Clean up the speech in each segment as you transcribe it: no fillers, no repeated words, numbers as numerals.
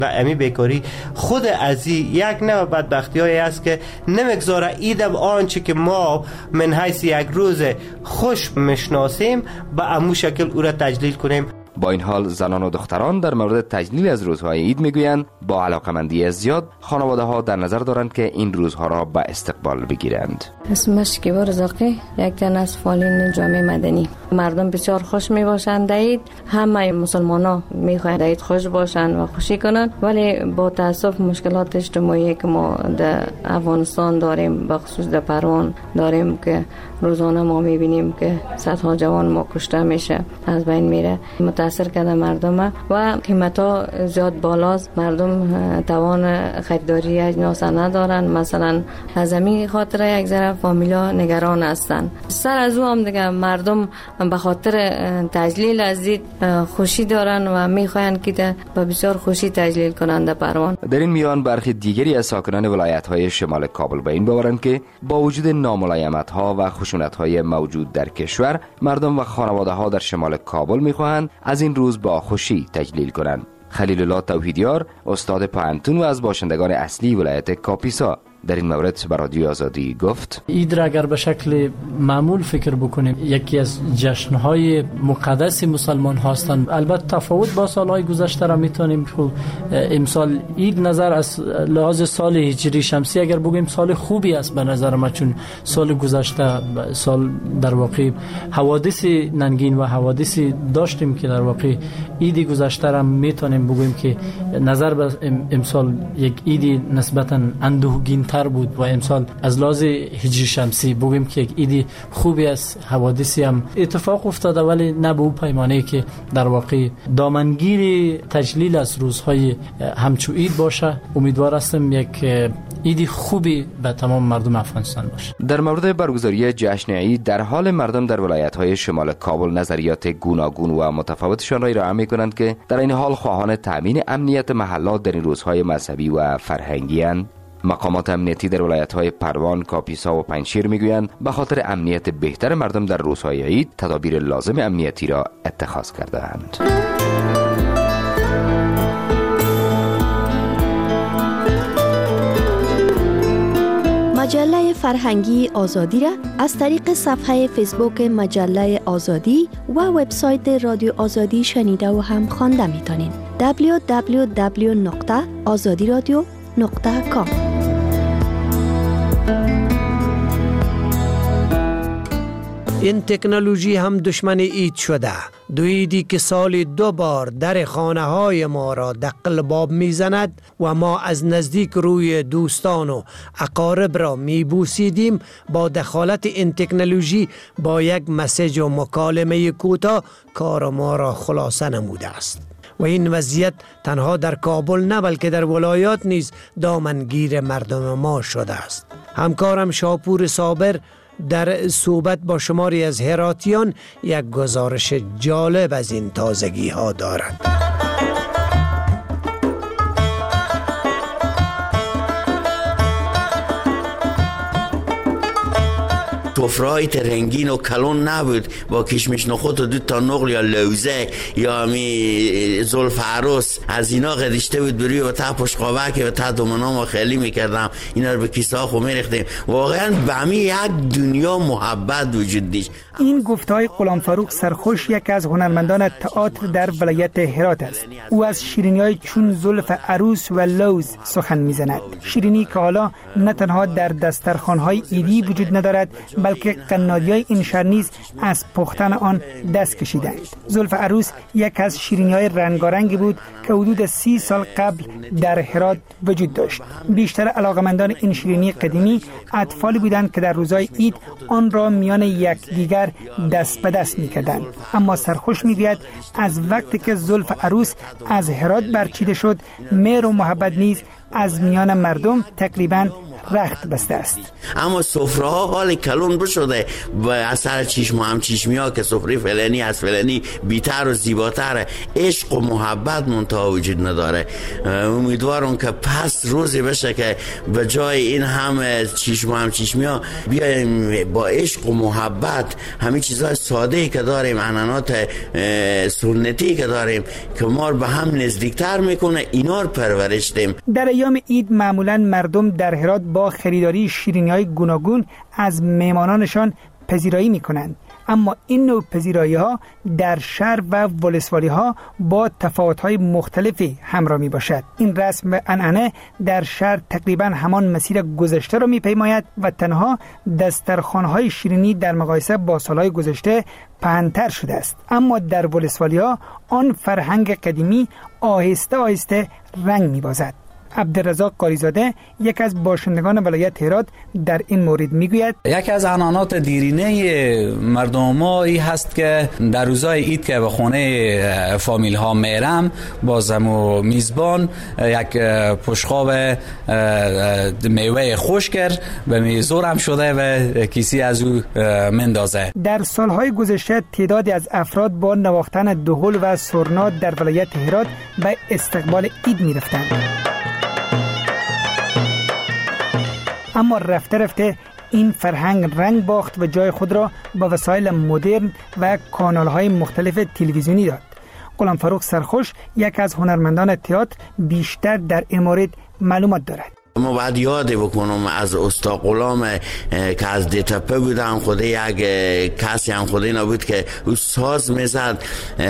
امی بیکاری خود از یک نوع بدبختی‌هایی است که نمیگذاره ایدم آنچه که ما من حیث یک روز خوش میشناسیم به امو شکل او را تجلیل کنیم. با این حال زنان و دختران در مورد تجلیل از روزهای عید میگویند با علاقمندی زیاد خانواده ها در نظر دارند که این روزها را به استقبال بگیرند. اسمش شکیبا رزاقی، یک تن از فعالین جامعه مدنی. مردم بسیار خوش می باشند عید، همه مسلمانان میخواهند عید خوش باشند و خوشی کنند، ولی با تاسف مشکلات اجتماعی که ما در افغانستان داریم، بخصوص در پروان داریم که روزانه ما میبینیم که صدها جوان ما کشته میشه، از بین میره، متاثر کرده مردم و قیمتا زیاد بالاست. مردم توان خریداری اجناس ندارن. مثلا از همین خاطر یک ذره فامیلا نگران هستن. سر از او هم دیگه مردم به خاطر تجلیل از عید خوشی دارن و میخواین که به بسیار خوشی تجلیل کنند در پروان. در این میان برخی دیگری از ساکنان ولایت‌های شمال کابل به این باورند که با وجود ناملایمت‌ها و خشونت‌های موجود در کشور، مردم و خانواده‌ها در شمال کابل می‌خواهند از این روز با خوشی تجلیل کنند. خلیل الله توحیدیار، استاد پانتون و از باشندگان اصلی ولایت کاپیسا، در این مورد به رادیو آزادی گفت: عید را اگر به شکل معمول فکر بکنیم، یکی از جشن‌های مقدس مسلمان هستند. البته تفاوت با سال‌های گذشته را می‌تونیم امسال عید نظر از لحاظ سال هجری شمسی اگر بگیم سال خوبی است به نظر من، چون سال گذشته سال در واقع حوادث ننگین و حوادثی داشتیم که در واقع عید گذشته را می‌تونیم بگیم که نظر به امسال یک عید نسبتاً اندوهگین تر بود و امسال از لحاظ هجری شمسی بگیم که یک عید خوبی است. حوادثی هم اتفاق افتاده ولی نه به اون پیمانه که در واقع دامنگیر تجلیل از روزهای همچو عید باشه. امیدوار هستم یک عید خوبی به تمام مردم افغانستان باشه. در مورد برگزاری جشن عید، در حال مردم در ولایت‌های شمال کابل نظریات گوناگون و متفاوتشان را ارائه می‌کنند که در این حال خواهان تامین امنیت محلات در این روزهای مذهبی و فرهنگی اند. مقامات امنیتی در ولایت‌های پروان، کاپیسا و پنجشیر میگویند به خاطر امنیت بهتر مردم در روزهای عید تدابیر لازم امنیتی را اتخاذ کرده‌اند. مجله فرهنگی آزادی را از طریق صفحه فیسبوک مجله آزادی و وبسایت رادیو آزادی شنیده و هم خوانده می‌تونید. www.azadiradio.com. این تکنولوژی هم دشمن عید شده. دو عیدی که سال 2 بار در خانه های ما را دقل باب می زند و ما از نزدیک روی دوستان و اقارب را می بوسیدیم، با دخالت این تکنولوژی با یک مسیج و مکالمه کوتاه کار ما را خلاصه نموده است. و این وضعیت تنها در کابل نه بلکه در ولایات نیز دامنگیر مردم ما شده است. همکارم شاپور صابر در صحبت با شماری از هراتیان یک گزارش جالب از این تازگی ها دارد. سفره‌های رنگین و کلون نبود، با کشمش نخود و 2 نقل یا لوزه یا می زلف عروس از اینا قدیشته بود بروی و تا پشقابه که و تا دومنا ما خیلی میکردم، اینا رو به کیسه ها خو میریختیم. واقعا به همی یک دنیا محبت وجود داشت. این گفتهای غلام فروخ سرخوش یک از هنرمندان تئاتر در ولایت هرات است. او از شیرینی‌های چون زلف عروس و لوز سخن میزند. شیرینی که حالا نه تنها در دسترخوان‌های عیدی وجود ندارد بلکه قنادی‌های این شهر نیز از پختن آن دست کشیدند. زلف عروس یک از شیرینی‌های رنگارنگی بود که حدود 30 سال قبل در هرات وجود داشت. بیشتر علاقمندان این شیرینی قدیمی اطفالی بودند که در روزهای عید آن را میان یکدیگر دست به دست می‌کردند. اما سرخوش می‌گوید از وقتی که زلف عروس از هرات برچیده شد، مهر و محبت نیز از میان مردم تقریباً رخت بسته است. اما سفره ها حال کلون بشده و اثر چشم و هم چشمی ها که سفره فلانی از فلانی بیتر و زیباتر، عشق و محبت منتها وجود نداره. امیدوارم که پس روزی بشه که به جای این هم چشم و هم چشمی ها بیایم با عشق و محبت همه چیزهای ساده که داریم، عنعنات سنتی که داریم که ما به هم نزدیکتر میکنه، اینا رو پرورش دیم. در ایام عید معمولا مردم در هرات با خریداری شیرینی‌های گوناگون از مهمانانشان پذیرایی میکنند، اما این نوع پذیرایی ها در شهر و ولسوالی ها با تفاوت های مختلفی همراه می باشد. این رسم و عنعنه در شهر تقریبا همان مسیر گذشته را می پیماید و تنها دسترخوان های شیرینی در مقایسه با سالهای گذشته پهن‌تر شده است، اما در ولسوالی ها آن فرهنگ قدیمی آهسته آهسته رنگ می بازد. عبدالرزاق قاریزاده یک از باشندگان ولایت هرات در این مورد میگوید یکی از عنعنات دیرینه مردم ما این هست که در روزهای عید که به خونه فامیل ها میرم بازم و میزبان یک پشقاب میوه خشک به میزورم شده و کیسی از او مندازه. در سالهای گذشته تعدادی از افراد با نواختن دهل و سرنا در ولایت هرات به استقبال عید میرفتند، اما رفته رفته این فرهنگ رنگ باخت و جای خود را با وسایل مدرن و کانال‌های مختلف تلویزیونی داد. غلام فروخ سرخوش یک از هنرمندان تئاتر بیشتر در این مورد معلومات دارد. ما بعد یاد بکنم از استا غلام که از دیتپه بودم، خود یک کسی هم خود نبود که او ساز میزد.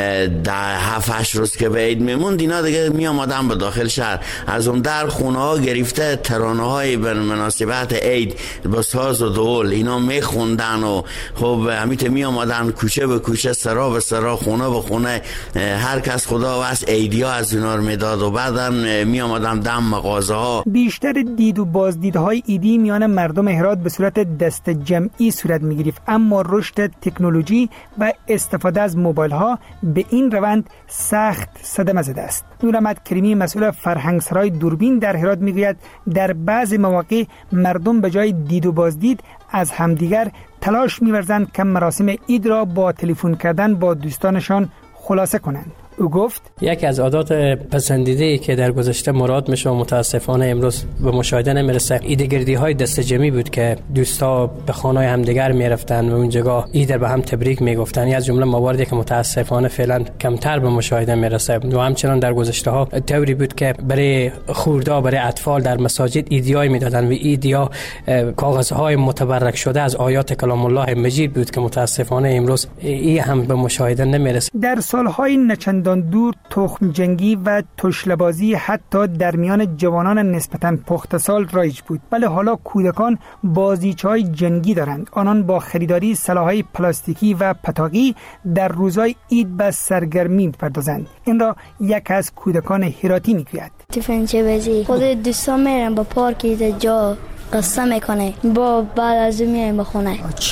در 7-8 روز که به عید میموند اینا دیگه می آمدن به داخل شهر، از اون در خونه ها گرفته ترانه های به مناسبت عید با ساز و دهل اینا میخوندن و خب همیت می آمدن کوچه به کوچه، سرا به سرا، خونه به خونه، هر کس خدا واسه عیدیا از اونا رو میداد و بعدم می آمدن دم مغازه ها. بیشتر دید و بازدیدهای ایدی میان مردم هرات به صورت دست جمعی صورت می‌گرفت، اما رشد تکنولوژی و استفاده از موبایل ها به این روند سخت صدمه زده است. نورمد کریمی مسئول فرهنگسرای دوربین در هرات میگوید در بعضی مواقع مردم به جای دید و بازدید از همدیگر تلاش می‌ورزند که مراسم عید را با تلفن کردن با دوستانشان خلاصه کنند. او گفت یکی از عادات پسندیده‌ای که در گذشته مراد میشه و متاسفانه امروز به مشاهده نمیرسه ایدگردی های دست جمعی بود که دوستا به خانه‌های همدیگر میرفتن و اونجا عید به هم تبریک میگفتن. از جمله مواردی که متاسفانه فعلا کمتر به مشاهده میرسه و همچنان در گذشته ها طوری بود که برای خوردا برای اطفال در مساجد ایدیای میدادن و ایدیا کاغذهای متبرک شده از آیات کلام الله مجید بود که متاسفانه امروز این هم به مشاهده نمیرسه. در سالهای نچندان دور تخم جنگی و تشله‌بازی حتی در میان جوانان نسبتاً پخته سال رایج بود، ولی حالا کودکان بازیچه‌های جنگی دارند. آنان با خریداری سلاح‌های پلاستیکی و پتاقی در روزهای عید به سرگرمی می‌پردازند. این را یک از کودکان هراتی می‌گوید. تفنگچی بازی خود دوستان میرن با پارکی جا قصه میکنه، با بعد از اون میایم به خونه.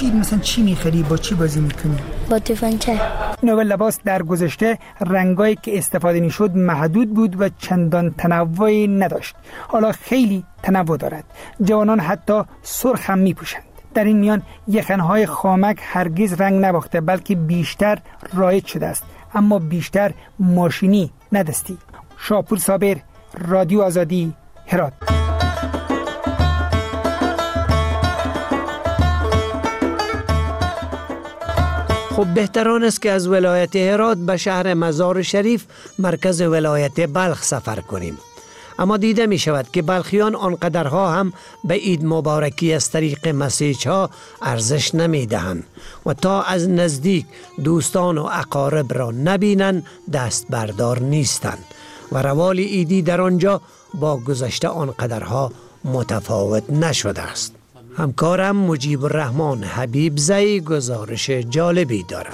چی میخری؟ با چی بازی میکنی؟ با تفنگچی. نوع لباس در گذشته رنگایی که استفاده میشد محدود بود و چندان تنوعی نداشت. حالا خیلی تنوع دارد. جوانان حتی سرخ هم میپوشند. در این میان یخنهای خامک هرگز رنگ نباخته بلکه بیشتر رایج شده است، اما بیشتر ماشینی نه دستی. شاپور صابر، رادیو آزادی، هرات. خب بهتران است که از ولایت هرات به شهر مزار شریف مرکز ولایت بلخ سفر کنیم. اما دیده می شود که بلخیان آنقدرها هم به عید مبارکی از طریق مسیج ها ارزش نمی دهند و تا از نزدیک دوستان و اقارب را نبینند دست بردار نیستند و روال عیدی در آنجا با گذشته آنقدرها متفاوت نشده است. همکارم مجیب الرحمن حبیب زئی گزارش جالبی دارد.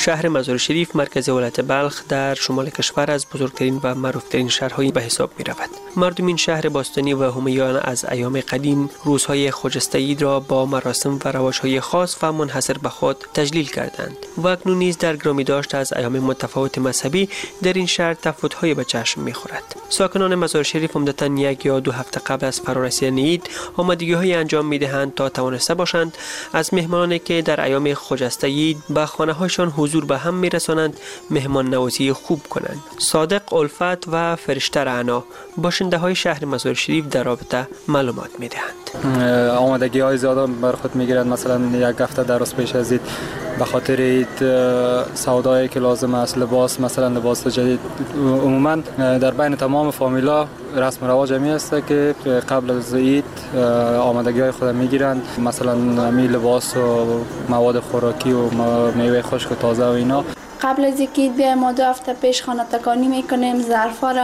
شهر مزار شریف مرکز ولایت بلخ در شمال کشور از بزرگترین و معروفترین شهرهای به حساب می رود. مردم این شهر باستانی و همیان از ایام قدیم روزهای خجسته عید را با مراسم و رواجهای خاص و منحصر به خود تجلیل کردند و اکنون نیز در گرامی داشت از ایام متفاوت مذهبی در این شهر تفاوت‌های به چشم می‌خورد. ساکنان مزار شریف عمدتاً 1 یا 2 هفته قبل از فرارسیدن عید آمادگی‌های انجام می‌دهند تا توانسته باشند از مهمانانی که در ایام خجسته عید به خانه‌هایشان حضور به هم می‌رسانند مهمان نوازی خوب کنند. صادق الفت و فرشته رعنا باشنده‌های شهر مزار شریف در رابطه معلومات می‌دهند. آمادگی‌های زیاد بر خود می‌گیرند. مثلا 1 هفته در روز پیش از عید به خاطر عید سودایی که لازم است، لباس، مثلا لباس جدید. عموما در بین تمام فامیلا رسم و رواج می است که قبل از عید آمادگی‌های خود می‌گیرند، مثلا می لباس و مواد خوراکی و میوه خشک و تازه و اینا. قبل از اینکه بیایم ما 2 هفته پیش خانه تکانی میکنیم، ظرفا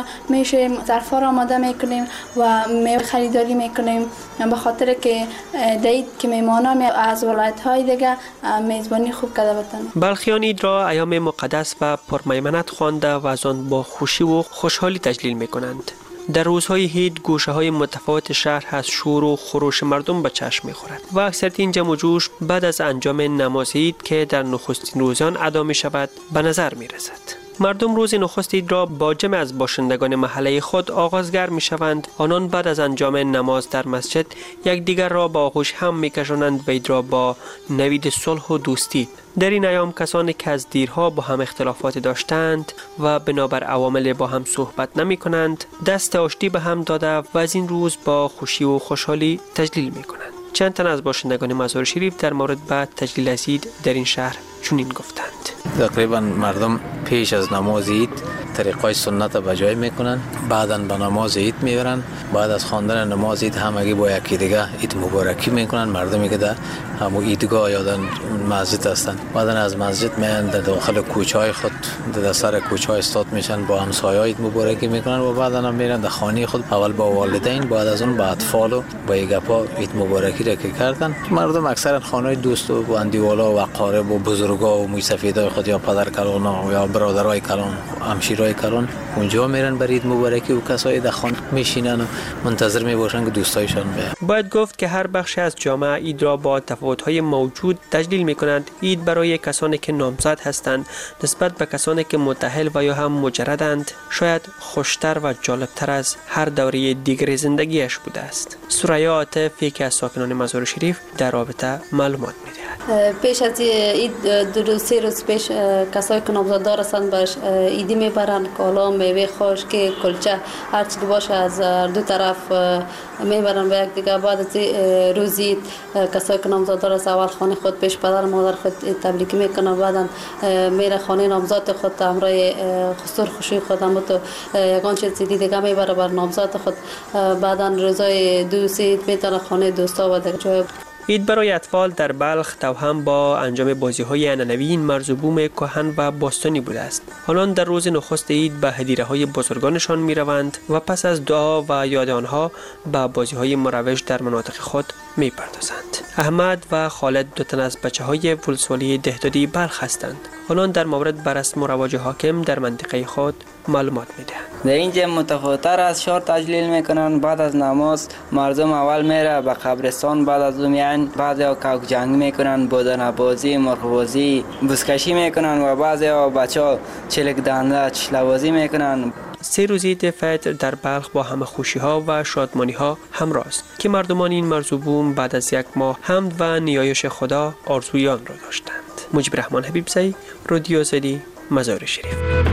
را آماده میکنیم و میوه خریداری میکنیم به خاطر که عید که میمانان از ولایت‌های دیگه میزبانی خوب کرده بودن. بلخیان عید را ایام مقدس و پرمیمنت خوانده و از آن با خوشی و خوشحالی تجلیل میکنند. در روزهای عید گوشه‌های متفاوت شهر از شور و خروش مردم به چشم می‌خورد و اکثریت این جمع و جوش بعد از انجام نماز عید که در نخستین روزان ادا می‌شود به نظر می‌رسد. مردم روز نخست عید را با جمع از باشندگان محله خود آغازگر می‌شوند. آنان بعد از انجام نماز در مسجد یکدیگر را با آغوش هم می‌کشانند و عید را با نوید صلح و دوستی. در این ایام کسانی که از دیرها با هم اختلافات داشتند و بنابر عوامل با هم صحبت نمی کنند دست آشتی به هم داده و از این روز با خوشی و خوشحالی تجلیل می کنند. چند تن از باشندگان مزار شریف در مورد بعد تجلیل از عید در این شهر چنین گفتند: تقریبا مردم پیش از نماز عید طریقای سنت به جای میکنن، بعداً به نماز عید میبرن، بعد از خواندن نماز عید همگی با یکی دیگه عید مبارکی میکنن. مردمی که در همون عیدگاه یا در مسجد هستن بعداً از مسجد میان در داخل کوچه‌های خود در سر کوچه استاد میشن، با همسایه‌ها عید مبارکی میکنن و بعداً هم میرن در خانه خود، اول با والدین بعد از اون با اطفال و با گپا عید مبارکی را که کردن. مردم اکثرا خانه دوست و اندیوالا و اقارب و بزرگا و موسفیدای خود یا پدر کلان یا برادرای کلان همشیرای کلان اونجا میرن برای عید مبارکی و کسایی در خانه میشینن و منتظر میباشن که دوستایشان بیان. باید گفت که هر بخش از جامعه عید را با تفاوت‌های موجود تجلیل میکنند. عید برای کسانی که نامزد هستند نسبت به کسانی که متأهل و یا هم مجردند شاید خوشتر و جالبتر از هر دوره دیگر زندگیش بوده است. سریا عاطف یکی از ساکنان مزار شریف در رابطه معلومات میدهد. پیش از عید 2-3 روز پیش کسایی که نامزدار هستند باش عیدی میبرن، کالا، میوه خشک، کلچه، هر چیزی باشه از دو طرف میبرن به یک دیگه. بعد از روز عید کسایی که نامزدار هست اول خانه خود پیش پدر مادر خود تبریک میکنن، بعدا میره خانه نامزد خود همراه خسور خوشی خود هم تو یگان چیز دیگه میبره بر نامزد خود. بعدا روزای 2-3 عید میتونه خانه دوستا و دیگه. عید برای اطفال در بلخ توأم با انجام بازی‌های عنعنوی مرز و بوم کهن و باستانی بوده است. آنان در روز نخست عید به هدیره‌های بزرگانشان می‌روند و پس از دعا و یاد آنها به بازی‌های مروج در مناطق خود می‌پردازند. احمد و خالد 2 تن از بچه‌های ولسوالی دهدادی بلخ هستند. آنان در مورد بر رسم و رواج حاکم در منطقه خود معلومات میدهند. در اینجا متفاوت‌تر از شهر تجلیل میکنن. بعد از نماز مردم اول میره به قبرستان، بعد از اون میان بعضیا کوک جنگ میکنن، بدن بازی، مرغ بازی، بزکشی میکنن و بعضیا بچه‌ها چلک دنده، چله بازی میکنن. 3 روز عید فطر در بلخ با همه خوشی‌ها و شادمانی‌ها همراه است که مردمان این مرز و بوم بعد از 1 ماه حمد و نیایش خدا آرزوی آن را داشتند. مجیب رحمان حبیبزی، رادیو آزادی، مزار شریف.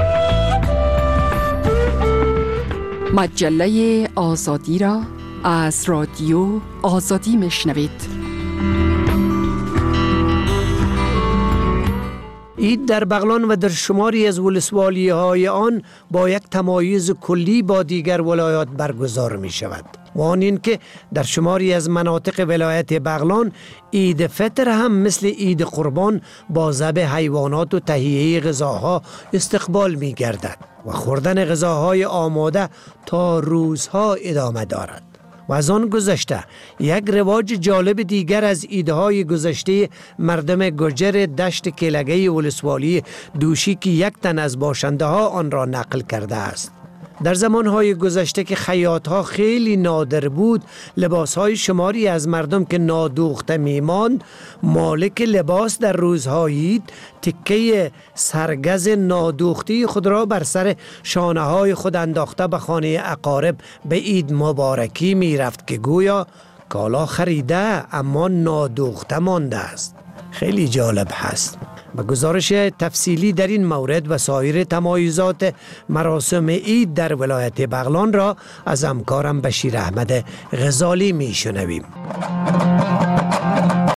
مجله آزادی را از رادیو آزادی میشنوید. عید در بغلان و در شماری از ولسوالی‌های آن با یک تمایز کلی با دیگر ولایات برگزار می شود. و آن این که در شماری از مناطق ولایت بغلان عید فطر هم مثل عید قربان با ذبح حیوانات و تهیه غذاها استقبال می گردد و خوردن غذاهای آماده تا روزها ادامه دارد. و از آن گذشته یک رواج جالب دیگر از ایده‌های گذشته مردم گوجر دشت کلگه ولسوالی دوشی که یک تن از باشنده ها آن را نقل کرده است. در زمانهای گذشته که خیاط‌ها خیلی نادر بود، لباس‌های شماری از مردم که نادوخته می‌ماند، مالک لباس در روزهای عید تکه سرگز نادوختی خود را بر سر شانه‌های خود انداخته به خانه اقارب به عید مبارکی می‌رفت که گویا کالا خریده اما نادوخته مانده است. خیلی جالب هست. با گزارش تفصیلی در این مورد و سایر تمایزات مراسم عید در ولایت بغلان را از همکارم بشیر احمد غزالی می شنویم.